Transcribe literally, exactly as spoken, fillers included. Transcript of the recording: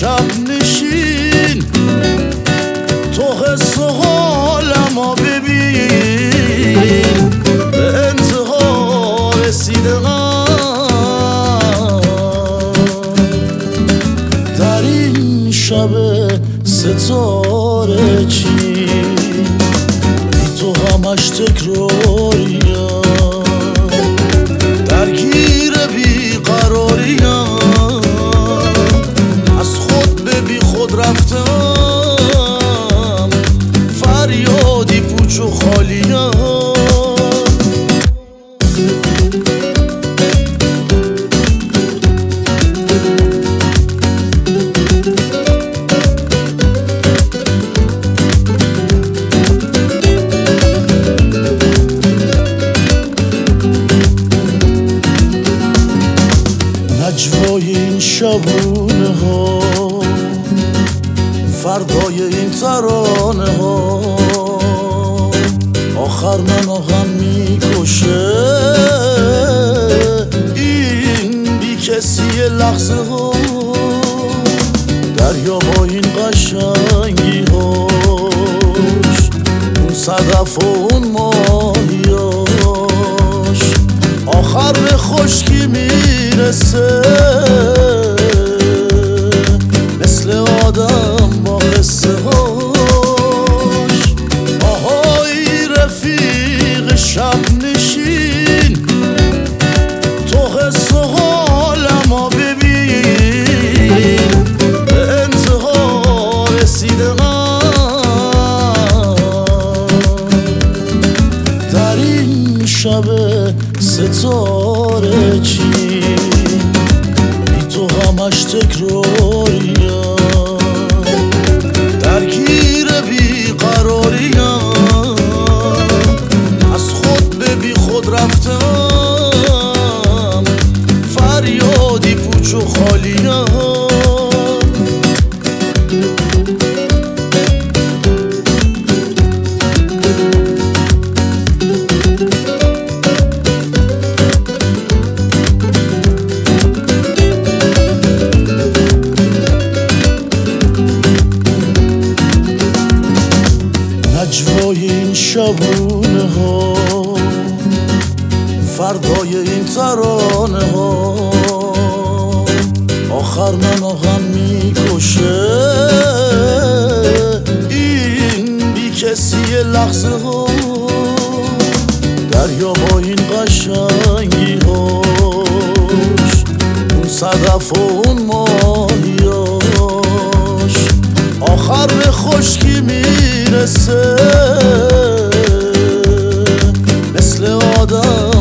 شب نشین تو حس و حالمو ببین به انتها رسیدم در این شب ستاره چین بی تو همش تکراریم درگیر بیقراریم از خود به بی خود رفتم فریادی پوچ و خالیم نجوای این شبونه ها فردای این ترانه ها آخر منو هم میکشه این بی کسی لحظه ها دریا با این قشنگی هاش اون صدف و اون ماهیاش آخر به خشکی میرسه مثل آدم با قصه هاش آهای رفیق شب نشین تو حس و حالمو ببین به انتها رسیدم در این شب ستاره چین بی تو همش تکراریم درگیر بیقراریم از خود به بی خود رفتم فریادی پوچ و خالیم نجوای این شبونه ها فردای این ترانه ها آخر منو هم میکشه این بی کسی لحظه ها دریا با این قشنگی هاش اون صدف و اون ماهیاش آخر به خشکی میرسه مثل آدم